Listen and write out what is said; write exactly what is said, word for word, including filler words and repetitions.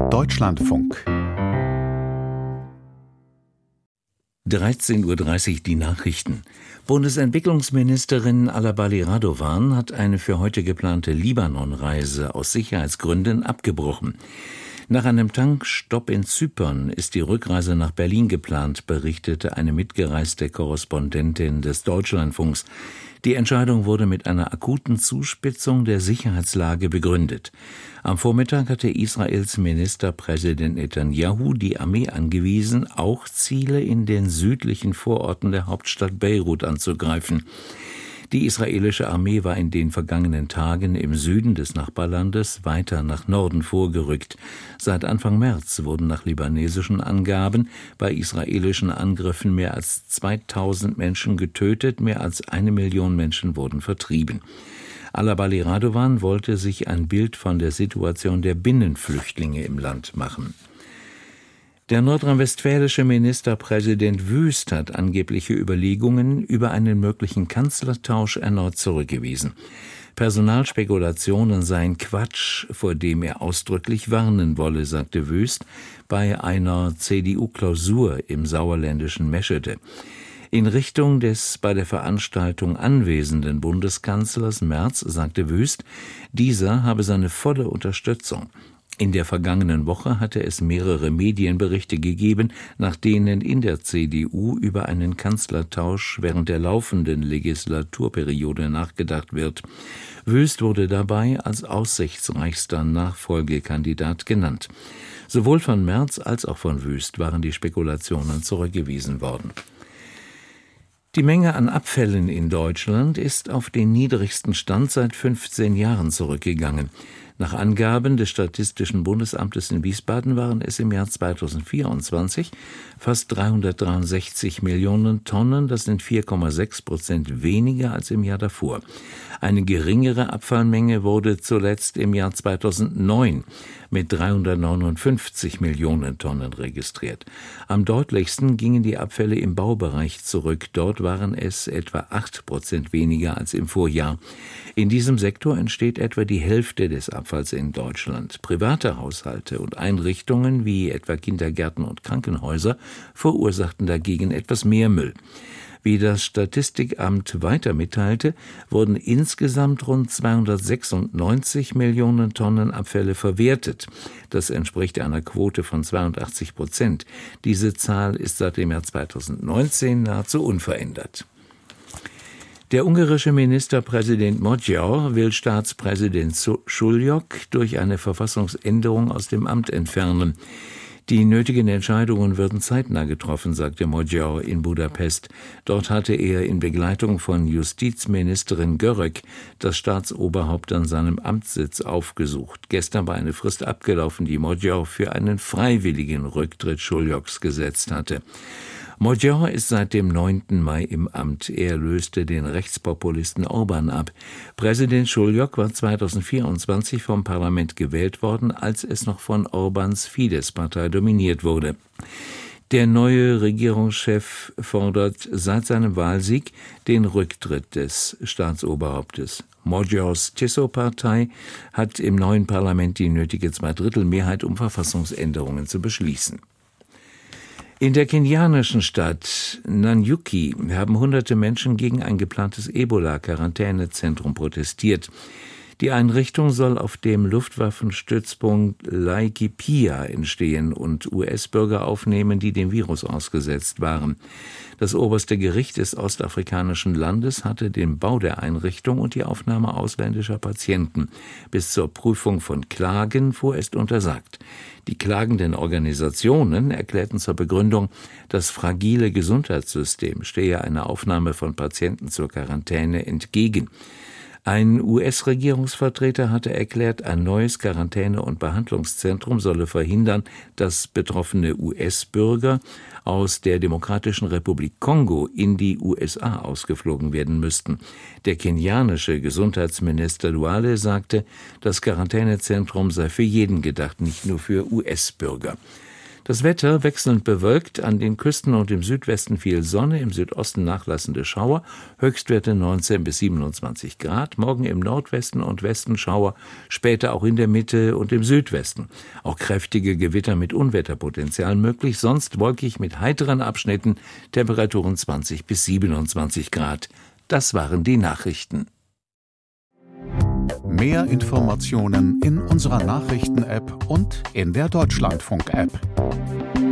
Deutschlandfunk. dreizehn Uhr dreißig die Nachrichten. Bundesentwicklungsministerin Alabali Radovan hat eine für heute geplante Libanon-Reise aus Sicherheitsgründen abgebrochen. Nach einem Tankstopp in Zypern ist die Rückreise nach Berlin geplant, berichtete eine mitgereiste Korrespondentin des Deutschlandfunks. Die Entscheidung wurde mit einer akuten Zuspitzung der Sicherheitslage begründet. Am Vormittag hatte Israels Ministerpräsident Netanyahu die Armee angewiesen, auch Ziele in den südlichen Vororten der Hauptstadt Beirut anzugreifen. Die israelische Armee war in den vergangenen Tagen im Süden des Nachbarlandes weiter nach Norden vorgerückt. Seit Anfang März wurden nach libanesischen Angaben bei israelischen Angriffen mehr als zweitausend Menschen getötet, mehr als eine Million Menschen wurden vertrieben. Alabali Radovan wollte sich ein Bild von der Situation der Binnenflüchtlinge im Land machen. Der nordrhein-westfälische Ministerpräsident Wüst hat angebliche Überlegungen über einen möglichen Kanzlertausch erneut zurückgewiesen. Personalspekulationen seien Quatsch, vor dem er ausdrücklich warnen wolle, sagte Wüst bei einer C D U-Klausur im sauerländischen Meschede. In Richtung des bei der Veranstaltung anwesenden Bundeskanzlers Merz sagte Wüst, dieser habe seine volle Unterstützung. In der vergangenen Woche hatte es mehrere Medienberichte gegeben, nach denen in der C D U über einen Kanzlertausch während der laufenden Legislaturperiode nachgedacht wird. Wüst wurde dabei als aussichtsreichster Nachfolgekandidat genannt. Sowohl von Merz als auch von Wüst waren die Spekulationen zurückgewiesen worden. Die Menge an Abfällen in Deutschland ist auf den niedrigsten Stand seit fünfzehn Jahren zurückgegangen. Nach Angaben des Statistischen Bundesamtes in Wiesbaden waren es im Jahr zweitausendvierundzwanzig fast dreihundertdreiundsechzig Millionen Tonnen, das sind vier Komma sechs Prozent weniger als im Jahr davor. Eine geringere Abfallmenge wurde zuletzt im Jahr zweitausendneun mit dreihundertneunundfünfzig Millionen Tonnen registriert. Am deutlichsten gingen die Abfälle im Baubereich zurück. Dort waren es etwa acht Prozent weniger als im Vorjahr. In diesem Sektor entsteht etwa die Hälfte des Abfalls in Deutschland. Private Haushalte und Einrichtungen wie etwa Kindergärten und Krankenhäuser verursachten dagegen etwas mehr Müll. Wie das Statistikamt weiter mitteilte, wurden insgesamt rund zweihundertsechsundneunzig Millionen Tonnen Abfälle verwertet. Das entspricht einer Quote von zweiundachtzig Prozent. Diese Zahl ist seit dem Jahr zweitausendneunzehn nahezu unverändert. Der ungarische Ministerpräsident Magyar will Staatspräsident Schullyok durch eine Verfassungsänderung aus dem Amt entfernen. Die nötigen Entscheidungen würden zeitnah getroffen, sagte Magyar in Budapest. Dort hatte er in Begleitung von Justizministerin Görög das Staatsoberhaupt an seinem Amtssitz aufgesucht. Gestern war eine Frist abgelaufen, die Magyar für einen freiwilligen Rücktritt Schulyoks gesetzt hatte. Magyar ist seit dem neunten Mai im Amt. Er löste den Rechtspopulisten Orbán ab. Präsident Schullyok war zweitausendvierundzwanzig vom Parlament gewählt worden, als es noch von Orbáns Fidesz-Partei dominiert wurde. Der neue Regierungschef fordert seit seinem Wahlsieg den Rücktritt des Staatsoberhauptes. Magyars Tiszó-Partei hat im neuen Parlament die nötige Zweidrittelmehrheit, um Verfassungsänderungen zu beschließen. In der kenianischen Stadt Nanyuki haben hunderte Menschen gegen ein geplantes Ebola-Quarantänezentrum protestiert. Die Einrichtung soll auf dem Luftwaffenstützpunkt Laikipia entstehen und U S-Bürger aufnehmen, die dem Virus ausgesetzt waren. Das oberste Gericht des ostafrikanischen Landes hatte den Bau der Einrichtung und die Aufnahme ausländischer Patienten bis zur Prüfung von Klagen vorerst untersagt. Die klagenden Organisationen erklärten zur Begründung, das fragile Gesundheitssystem stehe einer Aufnahme von Patienten zur Quarantäne entgegen. Ein U S-Regierungsvertreter hatte erklärt, ein neues Quarantäne- und Behandlungszentrum solle verhindern, dass betroffene U S-Bürger aus der Demokratischen Republik Kongo in die U S A ausgeflogen werden müssten. Der kenianische Gesundheitsminister Duale sagte, das Quarantänezentrum sei für jeden gedacht, nicht nur für U S-Bürger. Das Wetter wechselnd bewölkt, an den Küsten und im Südwesten viel Sonne, im Südosten nachlassende Schauer, Höchstwerte neunzehn bis siebenundzwanzig Grad, morgen im Nordwesten und Westen Schauer, später auch in der Mitte und im Südwesten. Auch kräftige Gewitter mit Unwetterpotenzial möglich, sonst wolkig mit heiteren Abschnitten, Temperaturen zwanzig bis siebenundzwanzig Grad. Das waren die Nachrichten. Mehr Informationen in unserer Nachrichten-App und in der Deutschlandfunk-App.